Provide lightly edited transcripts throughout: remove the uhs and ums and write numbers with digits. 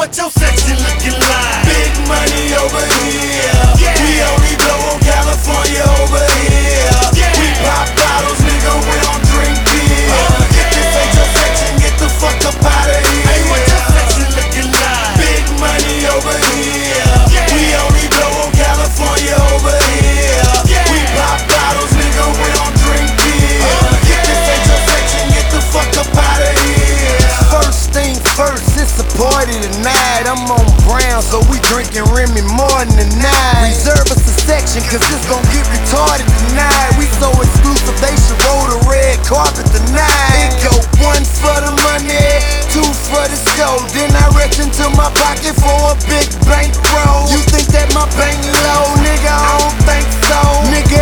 what your section looking like? Big money over here. We only blow on California over here. We pop bottles, nigga, we don't drink beer. If this ain't your section, get the fuck up out of here. Hey, what your section looking like? Big money over here. We only blow on California over here. We pop bottles, nigga, we don't drink beer. If this ain't your section, get the fuck up out of here. First thing first, it's a party tonight. I'm on Brown, so we drinking Remy Martin tonight. Reserve us a section, cause it's gon' get retarded tonight. We so exclusive, they should roll the red carpet tonight. It go 1 for the money, 2 for the show. Then I reach into my pocket for a big bankroll. You think that my bank low? Nigga, I don't think so. Nigga,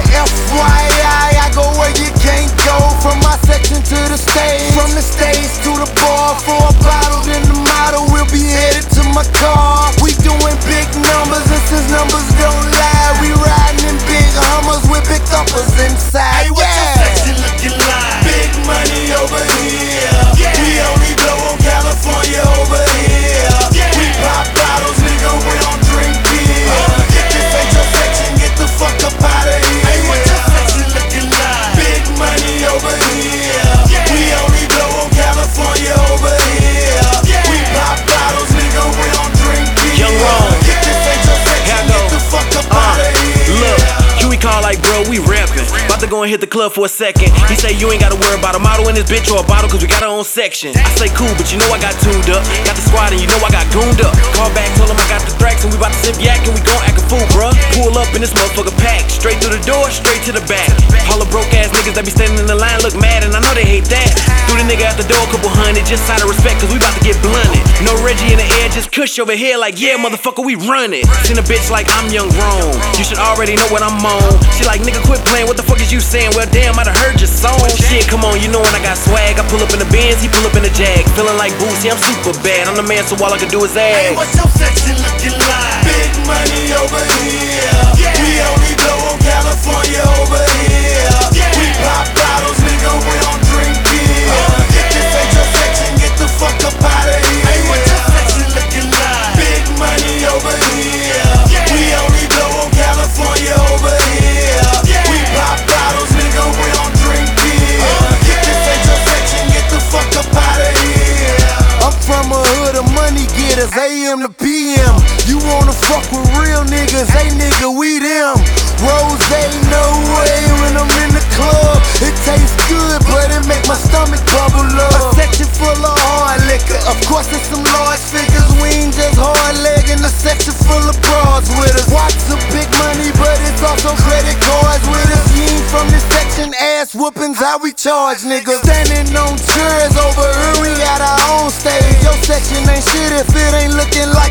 FYI, I go where you can't go. From my section to the stage, from the stage to the bar. For a bottle, then the model will be headed to my car. We doing big numbers, and since numbers don't lie, we riding in big Hummers with big thumpers inside. Hey, what your section looking like? Big money over here. We only blow on California over here. We pop bottles, nigga, we don't drink beer. If this ain't your section, get the fuck up out of here. Hey, what your section looking like? Big money over here. We only blow on California over here. We pop bottles, nigga, we don't drink beer. Young Ron. If this ain't your section, get the fuck up out of here. Look, Huey call like, bro, we rapping. About to go and hit the club for a second. He say you ain't gotta worry about a model in this bitch or a bottle, cause we got our own section. I say cool, but you know I got tuned up. Got the squad and you know I got gooned up. Call back, told him I got the thrax and we about to sip yak and we gon' act a fool, bruh. Pull up in this motherfucker pack, straight through the door, straight to the back. All the broke ass niggas that be standing in the line look mad and I know they hate that. Threw the nigga out the door, couple hundred, just sign of respect, cause we about to get blunted. No Reggie in the air, just cush over here like, yeah, motherfucker, we run it. Seen a bitch like I'm young grown. You should already know what I'm on. She like, nigga, quit playing, what the fuck is you saying? Well, damn, I done heard your song. Shit, come on, you know when I got swag. I pull up in the Benz, he pull up in the Jag. Feeling like Boosie, I'm super bad. I'm the man, so all I can do is Hey, ask. what's your section looking like? Big money over here. We only blow on California over here. We pop bottles, nigga, we don't drink beer. If this ain't your section, get the fuck up out of here. Hey, what's your section looking like? Big money over here. We only blow on California over here. We pop bottles, nigga, we don't drink beer. If this ain't your section, get the fuck up out of here. I'm from a hood of money getters, AM to PM. You wanna fuck with real niggas, hey nigga, we them. Rose, no way when I'm in the club. It tastes good, but it make my stomach bubble up. A section full of hard liquor, of course it's some large figures. We ain't just hard legging, a section full of broads with us. Watch some big money, but it's also credit cards with us. You ain't from this section, ass whoopings, how we charge niggas. Standing on chairs over here, we got our own stage. Your section ain't shit if it ain't looking like